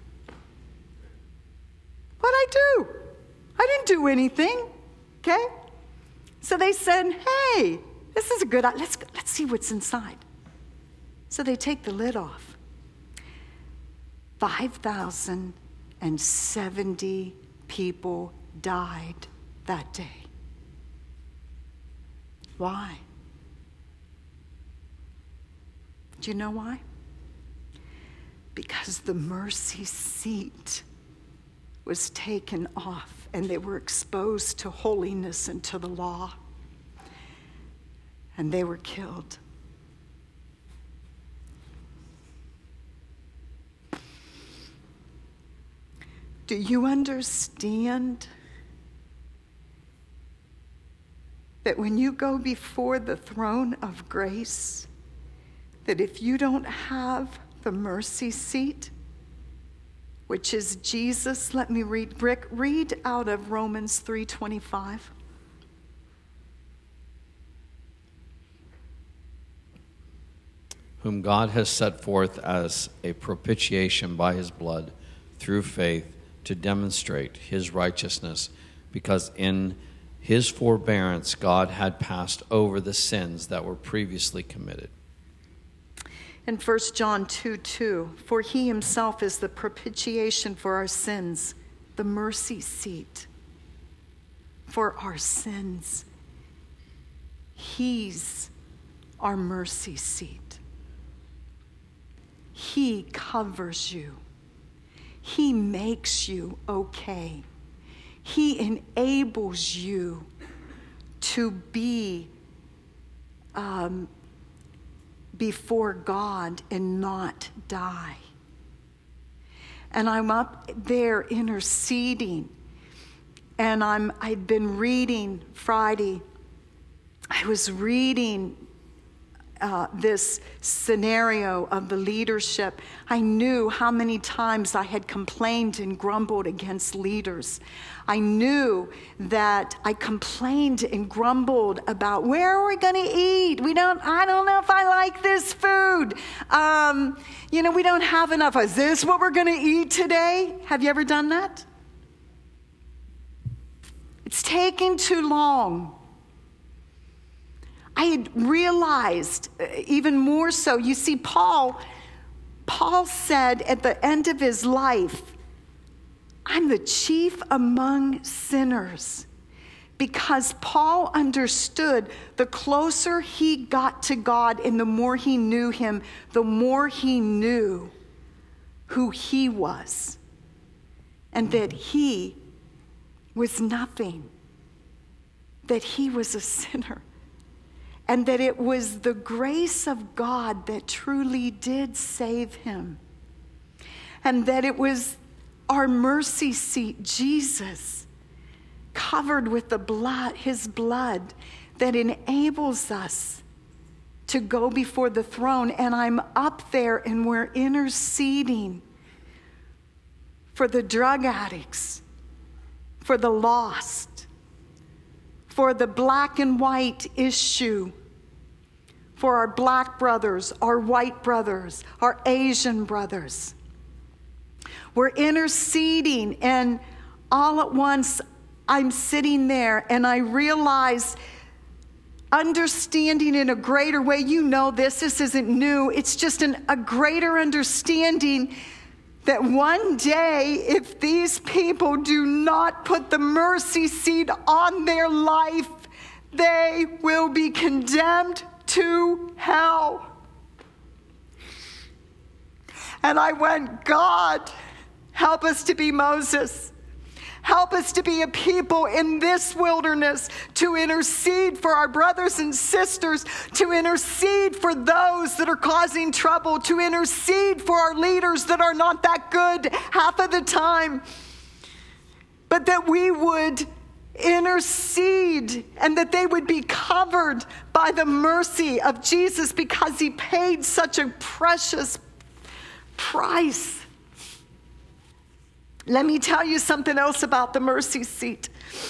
What'd I do? I didn't do anything. Okay? So they said, hey, this is a good idea. Let's see what's inside. So they take the lid off. 5,070 people died that day. Why? Do you know why? Because the mercy seat was taken off, and they were exposed to holiness and to the law, and they were killed. Do you understand that when you go before the throne of grace, that if you don't have the mercy seat, which is Jesus, let me read, Rick, read out of Romans 3:25. Whom God has set forth as a propitiation by his blood through faith to demonstrate his righteousness, because in his forbearance God had passed over the sins that were previously committed. In 1 John 2:2, for he himself is the propitiation for our sins, the mercy seat for our sins. He's our mercy seat. He covers you. He makes you okay. He enables you to be before God and not die. And I'm up there interceding, and I'd been reading Friday. I was reading this scenario of the leadership. I knew how many times I had complained and grumbled against leaders. I knew that I complained and grumbled about, where are we going to eat? I don't know if I like this food. We don't have enough. Is this what we're going to eat today? Have you ever done that? It's taking too long. I had realized even more so. You see, Paul said at the end of his life, I'm the chief among sinners, because Paul understood the closer he got to God and the more he knew him, the more he knew who he was, and that he was nothing, that he was a sinner. And that it was the grace of God that truly did save him. And that it was our mercy seat, Jesus, covered with the blood, his blood, that enables us to go before the throne. And I'm up there and we're interceding for the drug addicts, for the lost, for the black and white issue, for our black brothers, our white brothers, our Asian brothers. We're interceding, and all at once I'm sitting there and I realize, understanding in a greater way, you know this isn't new, it's just a greater understanding that one day, if these people do not put the mercy seat on their life, they will be condemned to hell. And I went, God, help us to be Moses. Help us to be a people in this wilderness to intercede for our brothers and sisters, to intercede for those that are causing trouble, to intercede for our leaders that are not that good half of the time, but that we would intercede and that they would be covered by the mercy of Jesus because he paid such a precious price. Let me tell you something else about the mercy seat.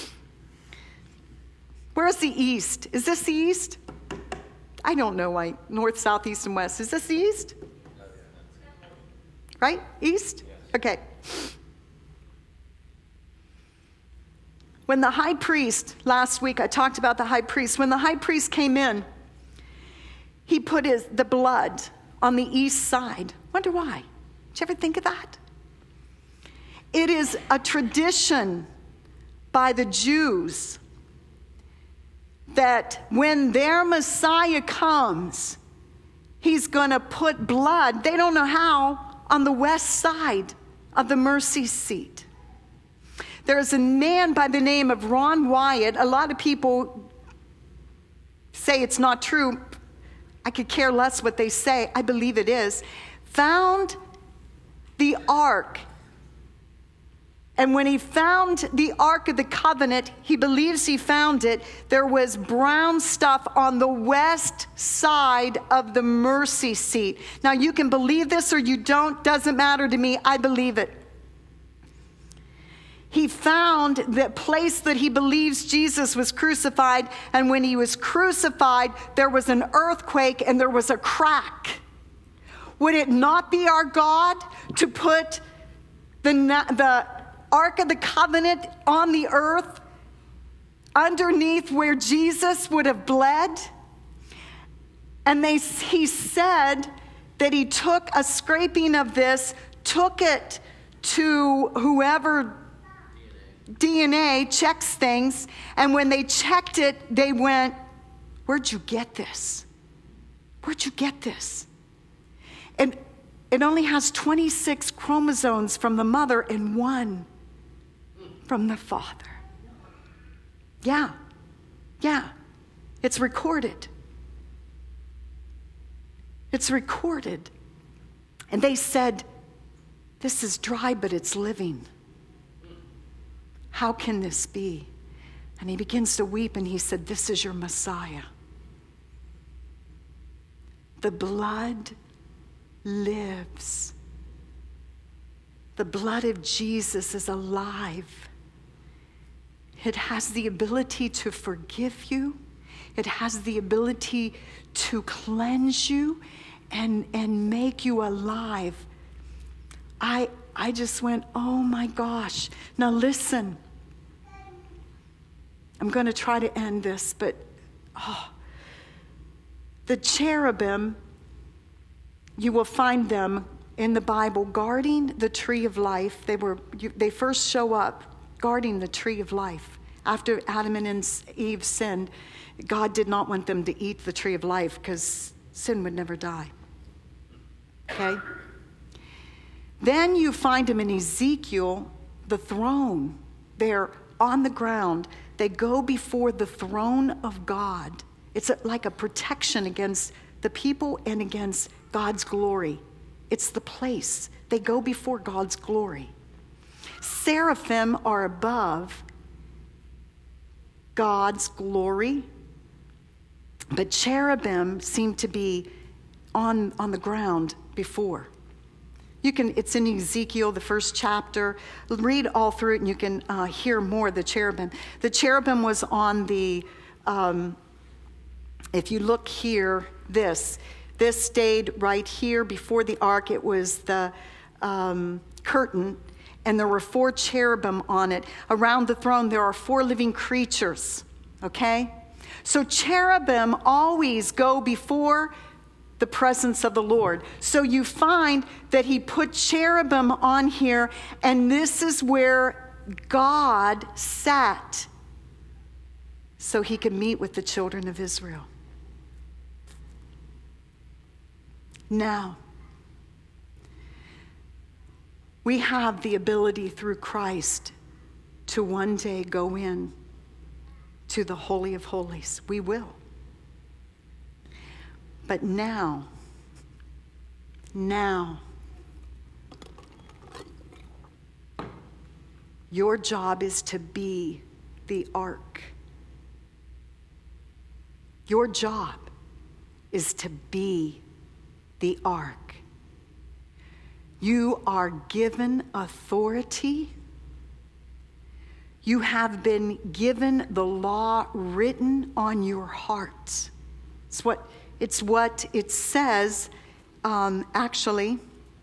Where's the east? Is this the east? I don't know why. North, south, east, and west. Is this the east? Right? East? Okay. When the high priest, last week I talked about the high priest. When the high priest came in, he put the blood on the east side. Wonder why? Did you ever think of that? It is a tradition by the Jews that when their Messiah comes, he's going to put blood, they don't know how, on the west side of the mercy seat. There's a man by the name of Ron Wyatt. A lot of people say it's not true. I could care less what they say. I believe it is. Found the ark. And when he found the Ark of the Covenant, he believes he found it, there was brown stuff on the west side of the mercy seat. Now you can believe this or you don't, doesn't matter to me, I believe it. He found the place that he believes Jesus was crucified, and when he was crucified, there was an earthquake and there was a crack. Would it not be our God to put the Ark of the Covenant on the earth underneath where Jesus would have bled? And he said that he took a scraping of this, took it to whoever DNA checks things, and when they checked it, they went, "Where'd you get this? Where'd you get this?" And it only has 26 chromosomes from the mother and 1 from the father. Yeah. It's recorded. It's recorded. And they said, "This is dry, but it's living. How can this be?" And he begins to weep and he said, "This is your Messiah." The blood lives. The blood of Jesus is alive. It has the ability to forgive you. It has the ability to cleanse you and make you alive. I just went, oh my gosh. Now listen. I'm going to try to end this, but the cherubim, you will find them in the Bible guarding the tree of life. They first show up guarding the tree of life. After Adam and Eve sinned, God did not want them to eat the tree of life because sin would never die. Okay? Then you find them in Ezekiel, the throne. They're on the ground. They go before the throne of God. It's like a protection against the people and against God's glory. It's the place. They go before God's glory. Seraphim are above God's glory, but cherubim seem to be on the ground before. It's in Ezekiel, the first chapter. Read all through it and you can hear more of the cherubim. The cherubim was on the, if you look here, this stayed right here before the ark. It was the curtain. and there were 4 cherubim on it. Around the throne, there are 4 living creatures, okay? So cherubim always go before the presence of the Lord. So you find that he put cherubim on here, and this is where God sat so he could meet with the children of Israel. Now, we have the ability through Christ to one day go in to the Holy of Holies. We will. But now, your job is to be the ark. Your job is to be the ark. You are given authority. You have been given the law written on your heart. It's what it says, actually,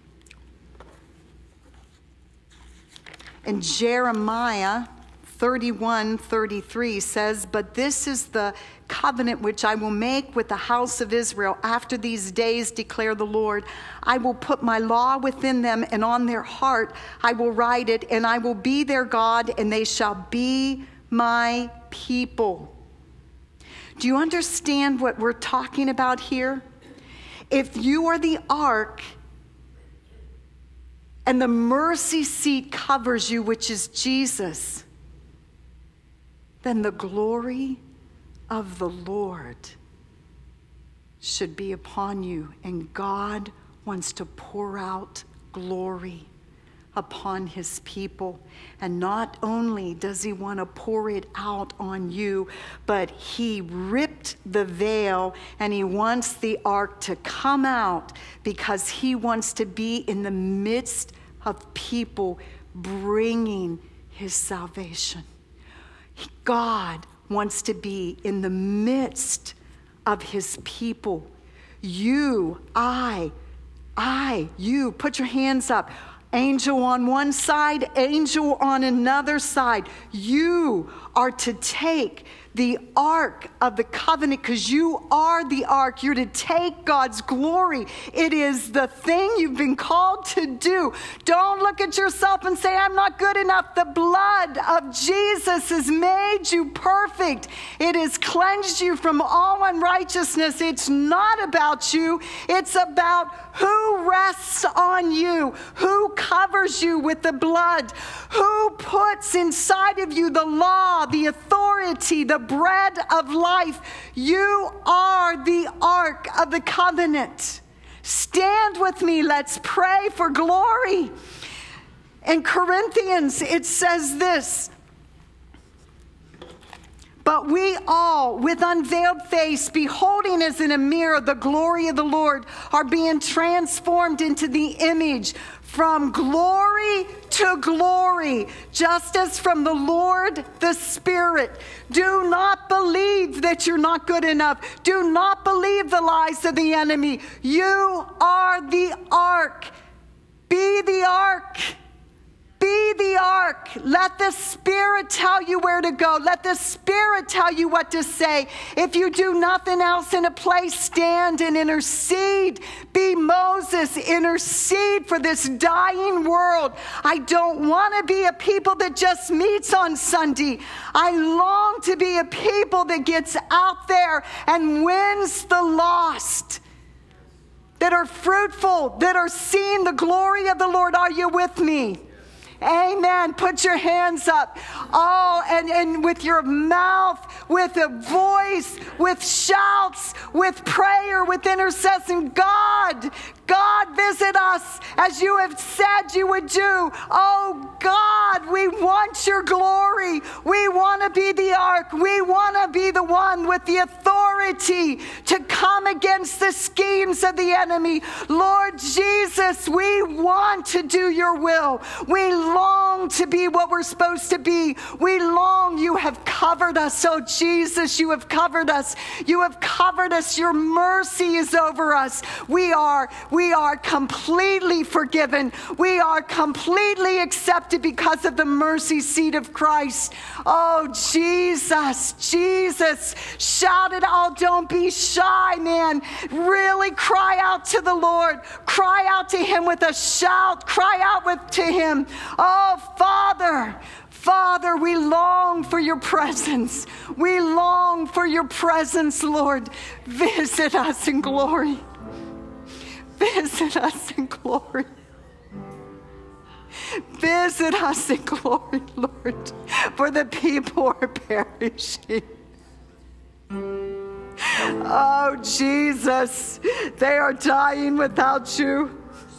in Jeremiah 31:33 says, "But this is the covenant which I will make with the house of Israel after these days, declare the Lord. I will put my law within them, and on their heart I will write it, and I will be their God, and they shall be my people." Do you understand what we're talking about here? If you are the ark, and the mercy seat covers you, which is Jesus, then the glory of the Lord should be upon you. And God wants to pour out glory upon his people. And not only does he want to pour it out on you, but he ripped the veil, and he wants the ark to come out because he wants to be in the midst of people bringing his salvation. God wants to be in the midst of his people. You, you, put your hands up. Angel on one side, angel on another side. You are to take the ark of the covenant, because you are the ark. You're to take God's glory. It is the thing you've been called to do. Don't look at yourself and say, I'm not good enough. The blood of Jesus has made you perfect. It has cleansed you from all unrighteousness. It's not about you. It's about who rests on you, who covers you with the blood, who puts inside of you the law, the authority, the bread of life. You are the ark of the covenant. Stand with me. Let's pray for glory. In Corinthians, it says this: "But we all, with unveiled face, beholding as in a mirror the glory of the Lord, are being transformed into the image from glory to glory, just as from the Lord the Spirit." Do not believe that you're not good enough. Do not believe the lies of the enemy. You are the ark. Be the ark. Be the ark. Let the Spirit tell you where to go. Let the Spirit tell you what to say. If you do nothing else in a place, stand and intercede. Be Moses. Intercede for this dying world. I don't want to be a people that just meets on Sunday. I long to be a people that gets out there and wins the lost, that are fruitful, that are seeing the glory of the Lord. Are you with me? Amen. Put your hands up. Oh, and with your mouth, with a voice, with shouts, with prayer, with intercession. God, visit us as you have said you would do. Oh, God, we want your glory. We want to be the ark. We want to be the one with the authority to come against the schemes of the enemy. Lord Jesus, we want to do your will. We long to be what we're supposed to be. We long. You have covered us. Oh, Jesus, you have covered us. You have covered us. Your mercy is over us. We are completely forgiven. We are completely accepted because of the mercy seat of Christ. Oh, Jesus, Jesus. Shout it out. Don't be shy, man. Really cry out to the Lord. Cry out to him with a shout. Cry out to him. Oh, Father, Father, we long for your presence. We long for your presence, Lord. Visit us in glory. Visit us in glory. Visit us in glory, Lord, for the people are perishing. Oh, Jesus, they are dying without you.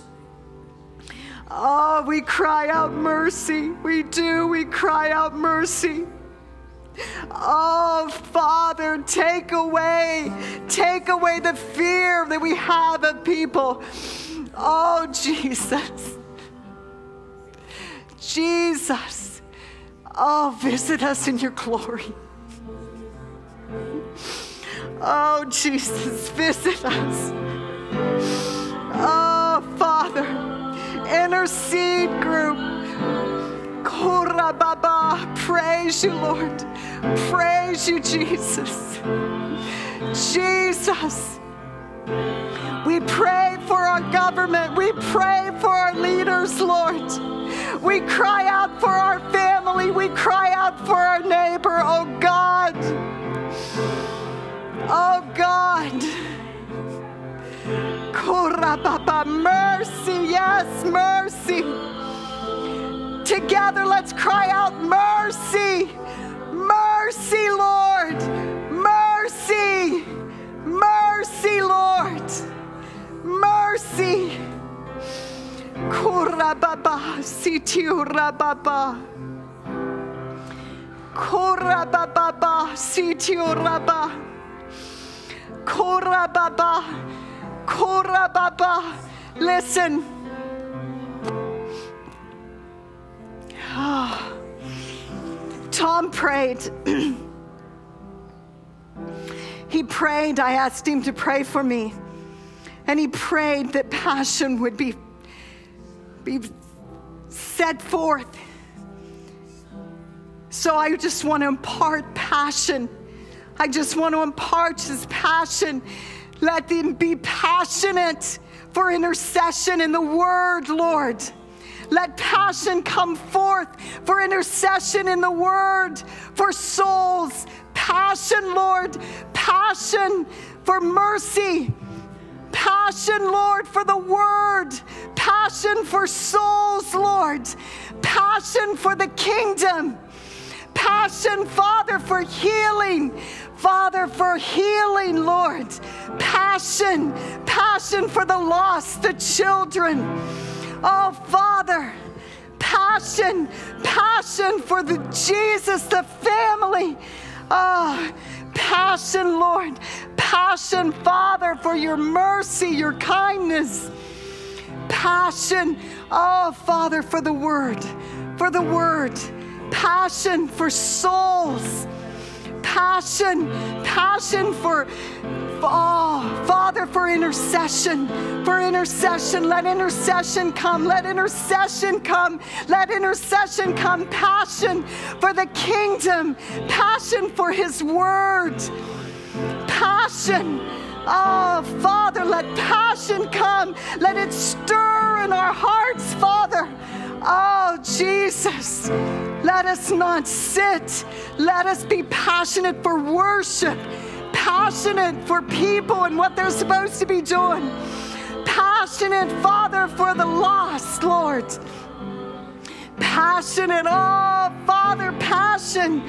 Oh, we cry out mercy. We do. We cry out mercy. Oh, Father, take away the fear that we have of people. Oh, Jesus. Jesus. Oh, visit us in your glory. Oh, Jesus, visit us. Oh, Father, intercede group. Korababa, praise you, Lord. Praise you, Jesus. Jesus. We pray for our government. We pray for our leaders, Lord. We cry out for our family. We cry out for our neighbor, oh God. Oh God. Korababa, mercy, yes, mercy. Together, let's cry out mercy. Mercy, Lord. Mercy. Mercy, Lord. Mercy. Korababa, sitiurababa. Korababa, sitiuraba. Korababa. Korababa. Listen. Tom prayed. He prayed. I asked him to pray for me. And he prayed that passion would be set forth. So I just want to impart passion. I just want to impart his passion. Let them be passionate for intercession in the word, Lord. Let passion come forth for intercession in the word, for souls. Passion, Lord. Passion for mercy. Passion, Lord, for the word. Passion for souls, Lord. Passion for the kingdom. Passion, Father, for healing. Father, for healing, Lord. Passion. Passion for the lost, the children. Oh, Father, passion for the Jesus, the family. Oh, passion, Lord. Passion, Father, for your mercy, your kindness. Passion, oh, Father, for the word, for the word. Passion for souls. Passion for, oh, Father, for intercession. For intercession. Let intercession come. Let intercession come. Let intercession come. Passion for the kingdom. Passion for his word. Passion. Oh, Father, let passion come. Let it stir in our hearts, Father. Oh, Jesus, let us not sit. Let us be passionate for worship, passionate for people and what they're supposed to be doing. Passionate, Father, for the lost, Lord. Passionate, oh, Father, passion,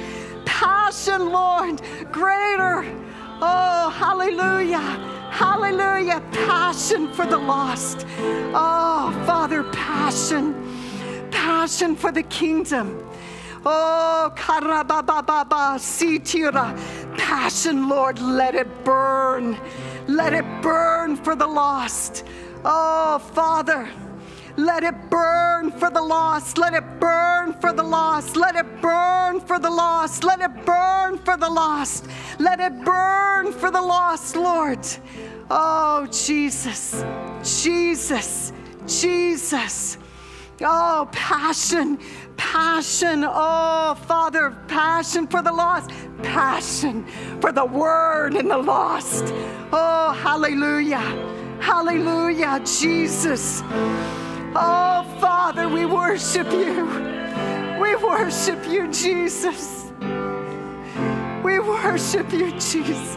Lord, greater. Oh, hallelujah, hallelujah, passion for the lost. Oh, Father, passion for the kingdom. Oh, karabababa, sitira. Passion, Lord, let it burn. Let it burn for the lost. Oh, Father, let it burn for the lost. Let it burn for the lost. Let it burn for the lost. Let it burn for the lost. Let it burn for the lost, Lord. Oh, Jesus, Jesus, Jesus. Oh, passion, passion. Oh, Father, passion for the lost, passion for the word and the lost. Oh, hallelujah, hallelujah, Jesus. Oh, Father, we worship you. We worship you, Jesus. We worship you, Jesus.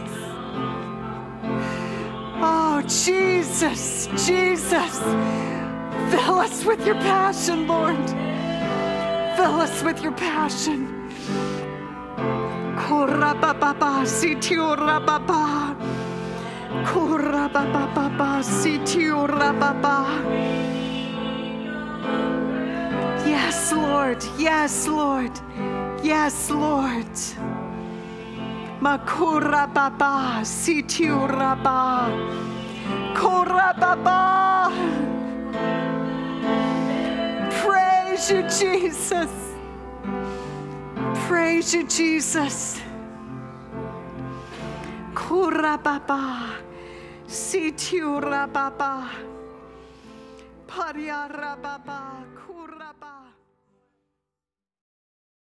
Oh, Jesus, Jesus. Fill us with your passion, Lord. Fill us with your passion. Korababa, sitiorababa. Korababa, sitiorababa. Yes, Lord. Yes, Lord. Yes, Lord. Makurababa, sitioraba. Korababa. Praise you, Jesus. Praise you, Jesus. Kurababa, sitiurababa, pariarababa, kuraba.